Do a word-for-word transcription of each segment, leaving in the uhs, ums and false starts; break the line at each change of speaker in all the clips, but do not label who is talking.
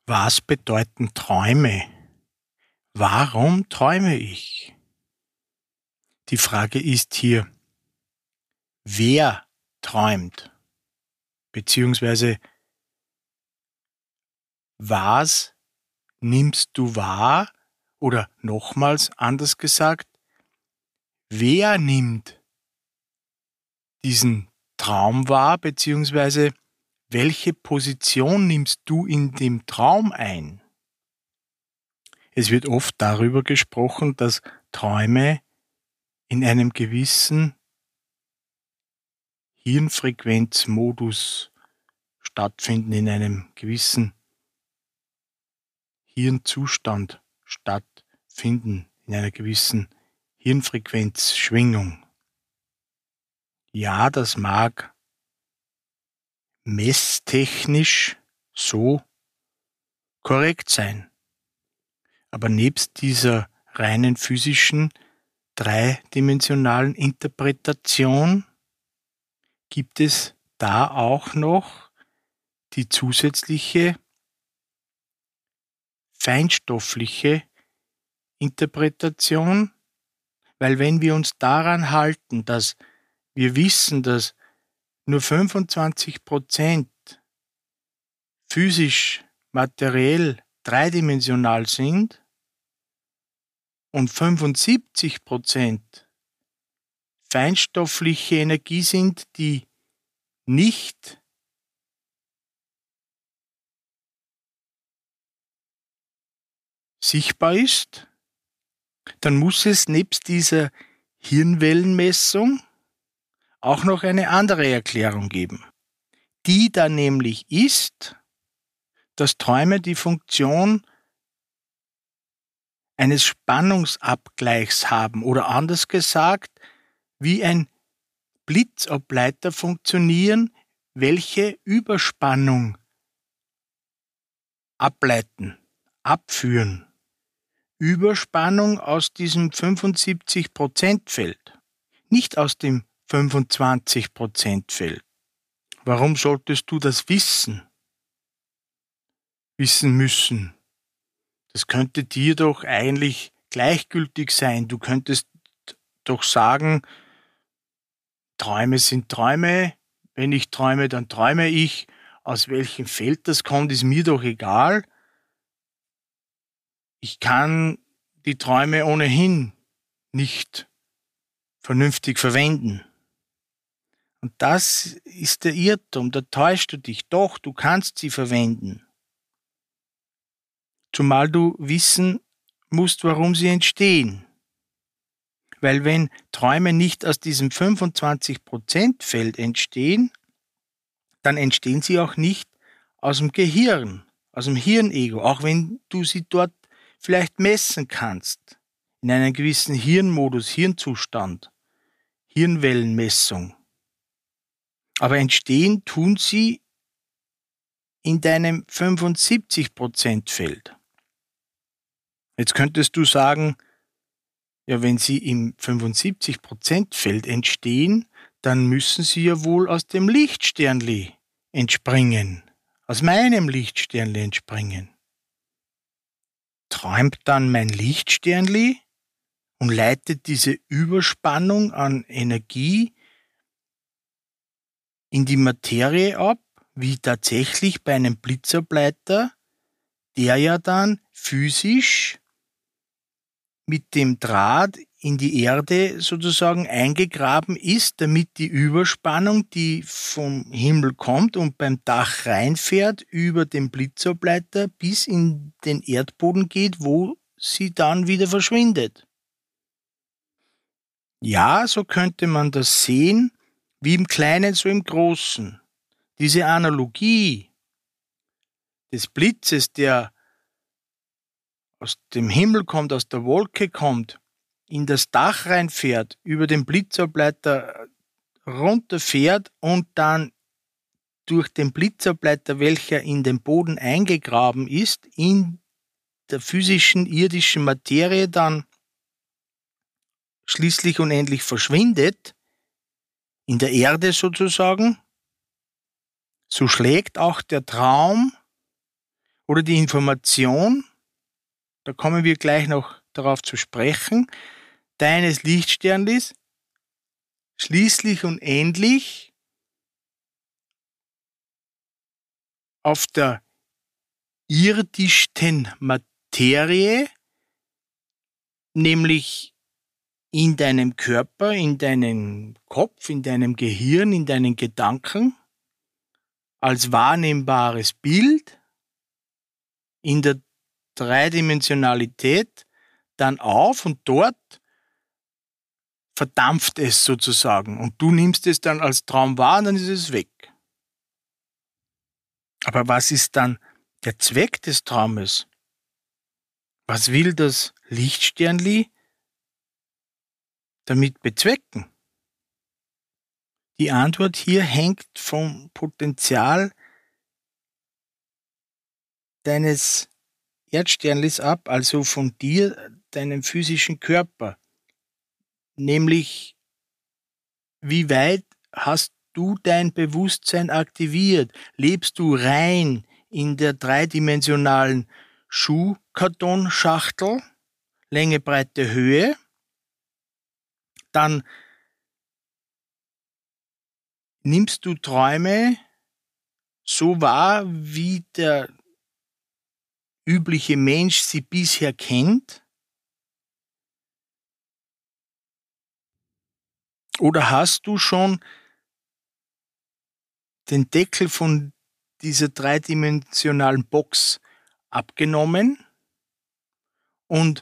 Was bedeuten Träume? Warum träume ich? Die Frage ist hier, wer träumt? Beziehungsweise, was nimmst du wahr? Oder nochmals anders gesagt, wer nimmt diesen Traum wahr? Beziehungsweise, welche Position nimmst du in dem Traum ein? Es wird oft darüber gesprochen, dass Träume in einem gewissen Hirnfrequenzmodus stattfinden, in einem gewissen Hirnzustand stattfinden, in einer gewissen Hirnfrequenzschwingung. Ja, das mag messtechnisch so korrekt sein. Aber nebst dieser reinen physischen, dreidimensionalen Interpretation gibt es da auch noch die zusätzliche feinstoffliche Interpretation, weil wenn wir uns daran halten, dass wir wissen, dass nur fünfundzwanzig Prozent physisch, materiell, dreidimensional sind und fünfundsiebzig Prozent feinstoffliche Energie sind, die nicht sichtbar ist, dann muss es nebst dieser Hirnwellenmessung auch noch eine andere Erklärung geben, die dann nämlich ist, dass Träume die Funktion eines Spannungsabgleichs haben oder anders gesagt, wie ein Blitzableiter funktionieren, welche Überspannung ableiten, abführen. Überspannung aus diesem fünfundsiebzig Prozent Feld, nicht aus dem fünfundzwanzig Prozent Feld. Warum solltest du das wissen? Wissen müssen? Das könnte dir doch eigentlich gleichgültig sein. Du könntest doch sagen, Träume sind Träume. Wenn ich träume, dann träume ich. Aus welchem Feld das kommt, ist mir doch egal. Ich kann die Träume ohnehin nicht vernünftig verwenden. Und das ist der Irrtum, da täuschst du dich. Doch, du kannst sie verwenden. Zumal du wissen musst, warum sie entstehen. Weil wenn Träume nicht aus diesem fünfundzwanzig Prozent Feld entstehen, dann entstehen sie auch nicht aus dem Gehirn, aus dem Hirnego, auch wenn du sie dort vielleicht messen kannst, in einem gewissen Hirnmodus, Hirnzustand, Hirnwellenmessung. Aber entstehen tun sie in deinem fünfundsiebzig Prozent Feld. Jetzt könntest du sagen, ja, wenn sie im fünfundsiebzig Prozent Feld entstehen, dann müssen sie ja wohl aus dem Lichtsternli entspringen, aus meinem Lichtsternli entspringen. Träumt dann mein Lichtsternli und leitet diese Überspannung an Energie in die Materie ab, wie tatsächlich bei einem Blitzableiter, der ja dann physisch mit dem Draht in die Erde sozusagen eingegraben ist, damit die Überspannung, die vom Himmel kommt und beim Dach reinfährt, über den Blitzableiter bis in den Erdboden geht, wo sie dann wieder verschwindet. Ja, so könnte man das sehen, wie im Kleinen, so im Großen. Diese Analogie des Blitzes, der aus dem Himmel kommt, aus der Wolke kommt, in das Dach reinfährt, über den Blitzableiter runterfährt und dann durch den Blitzableiter, welcher in den Boden eingegraben ist, in der physischen, irdischen Materie dann schließlich und endlich verschwindet, in der Erde sozusagen, so schlägt auch der Traum oder die Information, da kommen wir gleich noch darauf zu sprechen, deines Lichtsternlis schließlich und endlich auf der irdischsten Materie, nämlich in deinem Körper, in deinem Kopf, in deinem Gehirn, in deinen Gedanken, als wahrnehmbares Bild in der Dreidimensionalität dann auf und dort verdampft es sozusagen und du nimmst es dann als Traum wahr und dann ist es weg. Aber was ist dann der Zweck des Traumes? Was will das Lichtsternli damit bezwecken? Die Antwort hier hängt vom Potenzial deines Erdsternlis ab, also von dir, deinem physischen Körper. Nämlich, wie weit hast du dein Bewusstsein aktiviert? Lebst du rein in der dreidimensionalen Schuhkartonschachtel, Länge, Breite, Höhe? Dann nimmst du Träume so wahr, wie der übliche Mensch sie bisher kennt? Oder hast du schon den Deckel von dieser dreidimensionalen Box abgenommen und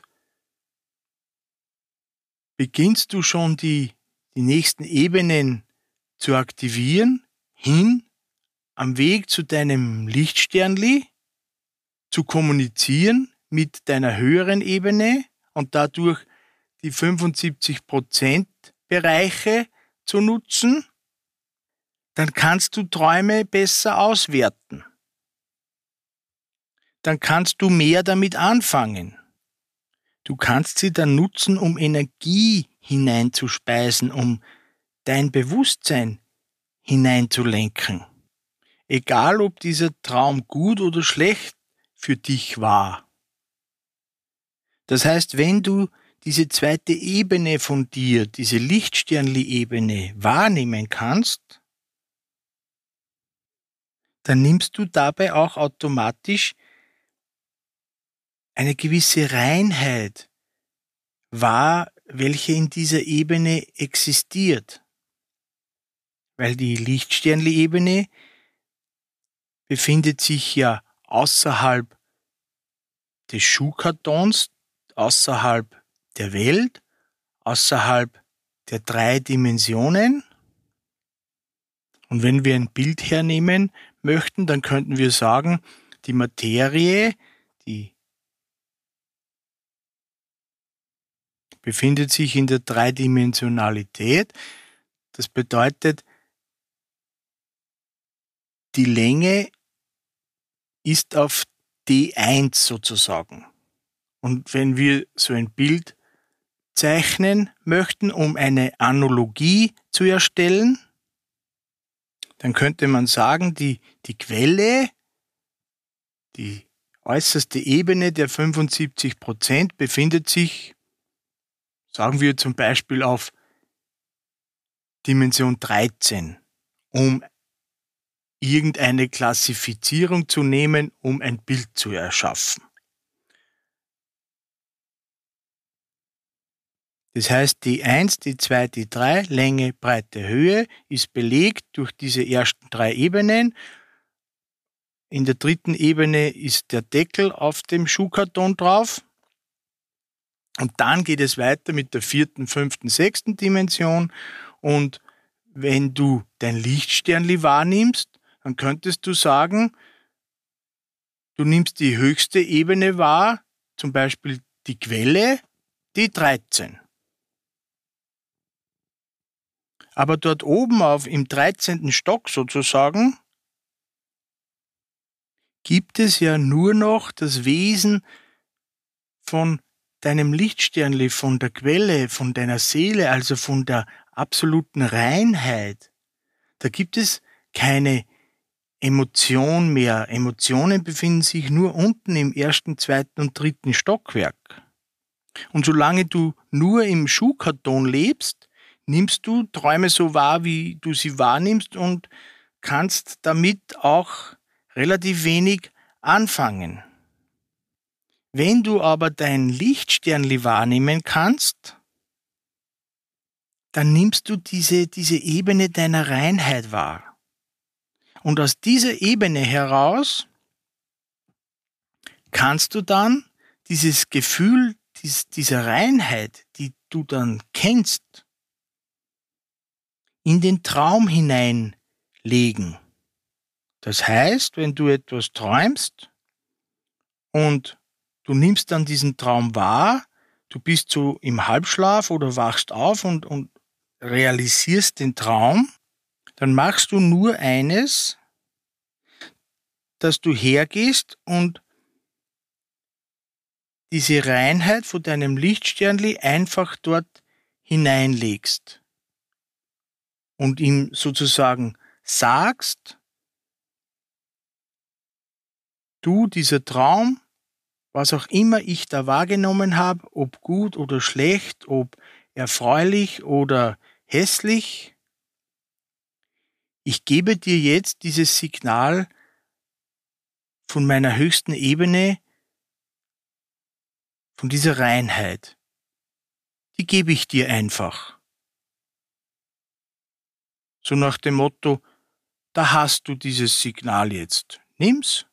beginnst du schon die, die nächsten Ebenen zu aktivieren, hin am Weg zu deinem Lichtsternli, zu kommunizieren mit deiner höheren Ebene und dadurch die fünfundsiebzig Prozent Bereiche zu nutzen, dann kannst du Träume besser auswerten. Dann kannst du mehr damit anfangen. Du kannst sie dann nutzen, um Energie hineinzuspeisen, um dein Bewusstsein hineinzulenken. Egal, ob dieser Traum gut oder schlecht für dich war. Das heißt, wenn du diese zweite Ebene von dir, diese Lichtsternli-Ebene wahrnehmen kannst, dann nimmst du dabei auch automatisch eine gewisse Reinheit wahr, welche in dieser Ebene existiert. Weil die Lichtsternli-Ebene befindet sich ja außerhalb des Schuhkartons, außerhalb der Welt, außerhalb der drei Dimensionen. Und wenn wir ein Bild hernehmen möchten, dann könnten wir sagen, die Materie, die befindet sich in der Dreidimensionalität. Das bedeutet, die Länge ist auf D eins sozusagen. Und wenn wir so ein Bild zeichnen möchten, um eine Analogie zu erstellen, dann könnte man sagen, die, die Quelle, die äußerste Ebene der fünfundsiebzig Prozent befindet sich, sagen wir zum Beispiel auf Dimension dreizehn, um irgendeine Klassifizierung zu nehmen, um ein Bild zu erschaffen. Das heißt, D eins, D zwei, D drei, Länge, Breite, Höhe ist belegt durch diese ersten drei Ebenen. In der dritten Ebene ist der Deckel auf dem Schuhkarton drauf. Und dann geht es weiter mit der vierten, fünften, sechsten Dimension. Und wenn du dein Lichtsternli wahrnimmst, dann könntest du sagen, du nimmst die höchste Ebene wahr, zum Beispiel die Quelle, die dreizehn. Aber dort oben auf im dreizehnten Stock sozusagen gibt es ja nur noch das Wesen von deinem Lichtsternli, von der Quelle, von deiner Seele, also von der absoluten Reinheit. Da gibt es keine Emotion mehr. Emotionen befinden sich nur unten im ersten, zweiten und dritten Stockwerk. Und solange du nur im Schuhkarton lebst, nimmst du Träume so wahr, wie du sie wahrnimmst und kannst damit auch relativ wenig anfangen. Wenn du aber dein Lichtsternli wahrnehmen kannst, dann nimmst du diese, diese Ebene deiner Reinheit wahr. Und aus dieser Ebene heraus kannst du dann dieses Gefühl dies, dieser Reinheit, die du dann kennst, in den Traum hineinlegen. Das heißt, wenn du etwas träumst und du nimmst dann diesen Traum wahr, du bist so im Halbschlaf oder wachst auf und, und realisierst den Traum, dann machst du nur eines, dass du hergehst und diese Reinheit von deinem Lichtsternli einfach dort hineinlegst und ihm sozusagen sagst, du, dieser Traum, was auch immer ich da wahrgenommen habe, ob gut oder schlecht, ob erfreulich oder hässlich, ich gebe dir jetzt dieses Signal von meiner höchsten Ebene, von dieser Reinheit. Die gebe ich dir einfach. So nach dem Motto, da hast du dieses Signal jetzt. Nimm's.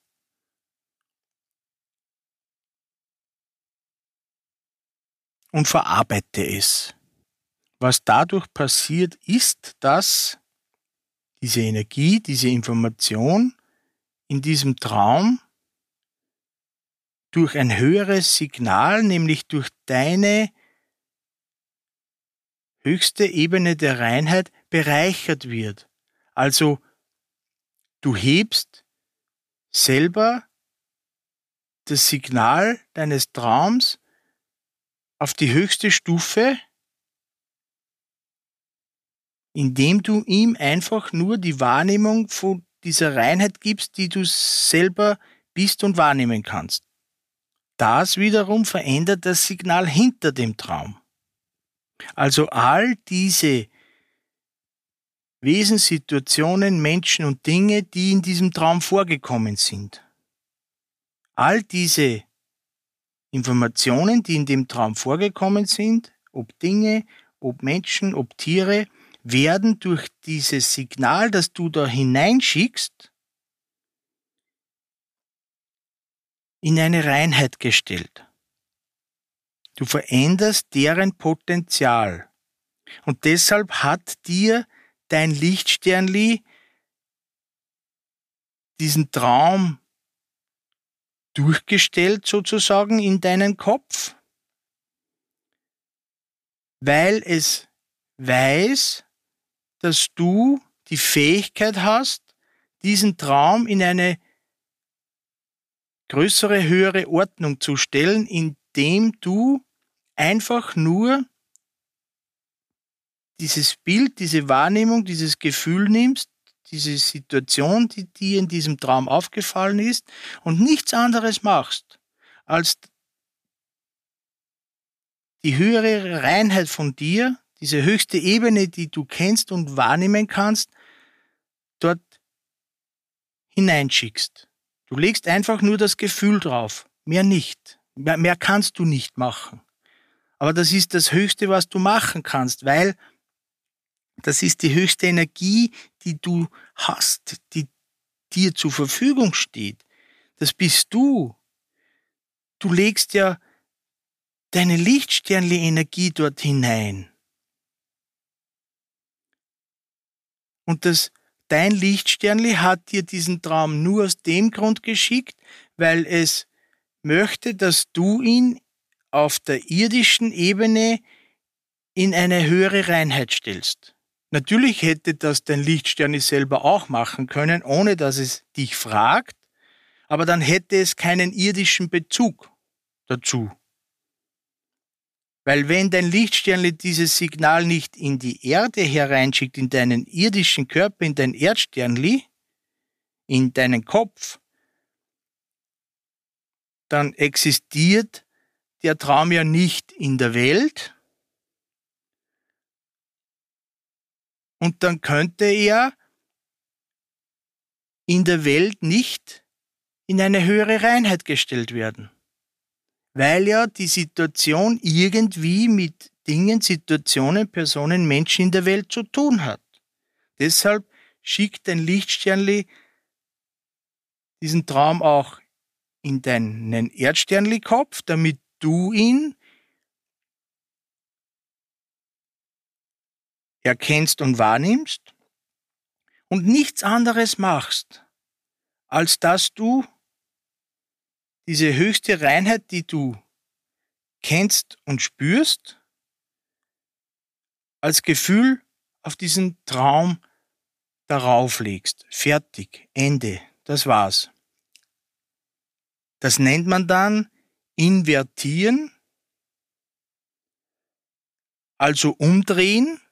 Und verarbeite es. Was dadurch passiert, ist, dass diese Energie, diese Information in diesem Traum durch ein höheres Signal, nämlich durch deine höchste Ebene der Reinheit, bereichert wird. Also du hebst selber das Signal deines Traums auf die höchste Stufe, indem du ihm einfach nur die Wahrnehmung von dieser Reinheit gibst, die du selber bist und wahrnehmen kannst. Das wiederum verändert das Signal hinter dem Traum. Also all diese Wesenssituationen, Menschen und Dinge, die in diesem Traum vorgekommen sind. All diese Informationen, die in dem Traum vorgekommen sind, ob Dinge, ob Menschen, ob Tiere, werden durch dieses Signal, das du da hineinschickst, in eine Reinheit gestellt. Du veränderst deren Potenzial. Und deshalb hat dir dein Lichtsternli diesen Traum durchgestellt sozusagen in deinen Kopf, weil es weiß, dass du die Fähigkeit hast, diesen Traum in eine größere, höhere Ordnung zu stellen, indem du einfach nur dieses Bild, diese Wahrnehmung, dieses Gefühl nimmst, diese Situation, die dir in diesem Traum aufgefallen ist und nichts anderes machst, als die höhere Reinheit von dir, diese höchste Ebene, die du kennst und wahrnehmen kannst, dort hineinschickst. Du legst einfach nur das Gefühl drauf, mehr nicht. Mehr, mehr kannst du nicht machen. Aber das ist das Höchste, was du machen kannst, weil das ist die höchste Energie, die du hast, die dir zur Verfügung steht. Das bist du. Du legst ja deine Lichtsternli-Energie dort hinein. Und das, dein Lichtsternli hat dir diesen Traum nur aus dem Grund geschickt, weil es möchte, dass du ihn auf der irdischen Ebene in eine höhere Reinheit stellst. Natürlich hätte das dein Lichtsternli selber auch machen können, ohne dass es dich fragt, aber dann hätte es keinen irdischen Bezug dazu. Weil wenn dein Lichtsternli dieses Signal nicht in die Erde hereinschickt, in deinen irdischen Körper, in dein Erdsternli, in deinen Kopf, dann existiert der Traum ja nicht in der Welt und dann könnte er in der Welt nicht in eine höhere Reinheit gestellt werden, weil ja die Situation irgendwie mit Dingen, Situationen, Personen, Menschen in der Welt zu tun hat. Deshalb schickt dein Lichtsternli diesen Traum auch in deinen Erdsternli-Kopf, damit du ihn erkennst und wahrnimmst und nichts anderes machst, als dass du diese höchste Reinheit, die du kennst und spürst, als Gefühl auf diesen Traum darauf legst. Fertig, Ende, das war's. Das nennt man dann invertieren, also umdrehen,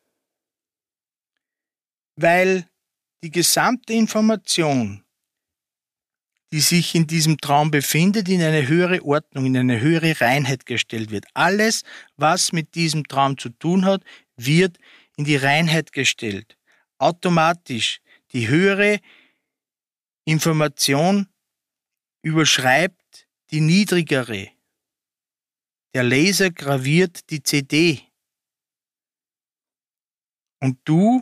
weil die gesamte Information, die sich in diesem Traum befindet, in eine höhere Ordnung, in eine höhere Reinheit gestellt wird. Alles, was mit diesem Traum zu tun hat, wird in die Reinheit gestellt. Automatisch. Die höhere Information überschreibt die niedrigere. Der Laser graviert die C D. Und du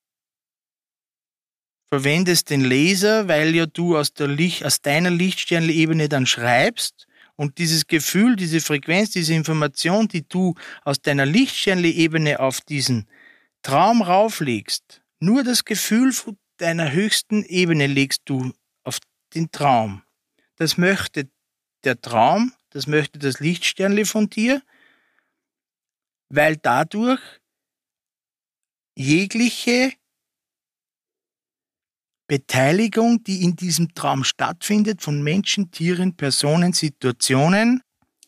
verwendest den Laser, weil ja du aus, der Licht, aus deiner Lichtsternebene dann schreibst und dieses Gefühl, diese Frequenz, diese Information, die du aus deiner Lichtsternebene auf diesen Traum rauflegst, nur das Gefühl von deiner höchsten Ebene legst du auf den Traum. Das möchte der Traum, das möchte das Lichtsternli von dir, weil dadurch jegliche Beteiligung, die in diesem Traum stattfindet, von Menschen, Tieren, Personen, Situationen,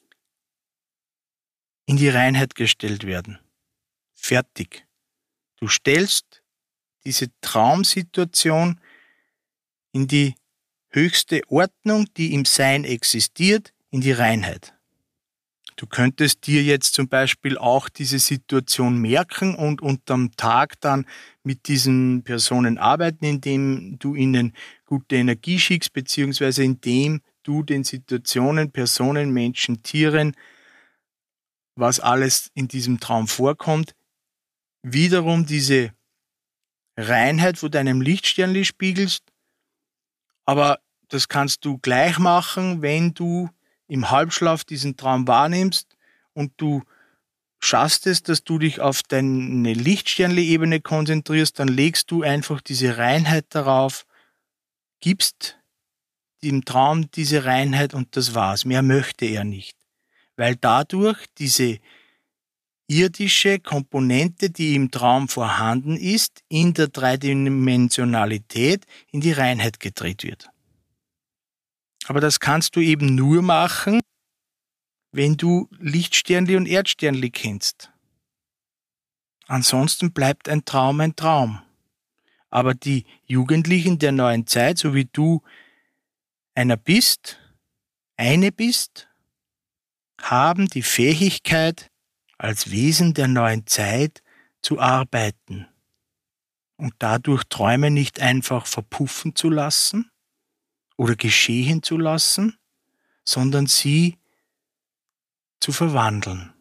in die Reinheit gestellt werden. Fertig. Du stellst diese Traumsituation in die höchste Ordnung, die im Sein existiert, in die Reinheit. Du könntest dir jetzt zum Beispiel auch diese Situation merken und unterm Tag dann mit diesen Personen arbeiten, indem du ihnen gute Energie schickst, beziehungsweise indem du den Situationen, Personen, Menschen, Tieren, was alles in diesem Traum vorkommt, wiederum diese Reinheit von deinem Lichtsternli spiegelst. Aber das kannst du gleich machen, wenn du im Halbschlaf diesen Traum wahrnimmst und du schaffst es, dass du dich auf deine Lichtsternli-Ebene konzentrierst, dann legst du einfach diese Reinheit darauf, gibst dem Traum diese Reinheit und das war's. Mehr möchte er nicht. Weil dadurch diese irdische Komponente, die im Traum vorhanden ist, in der Dreidimensionalität in die Reinheit gedreht wird. Aber das kannst du eben nur machen, wenn du Lichtsternli und Erdsternli kennst. Ansonsten bleibt ein Traum ein Traum. Aber die Jugendlichen der neuen Zeit, so wie du einer bist, eine bist, haben die Fähigkeit, als Wesen der neuen Zeit zu arbeiten und dadurch Träume nicht einfach verpuffen zu lassen oder geschehen zu lassen, sondern sie zu verwandeln.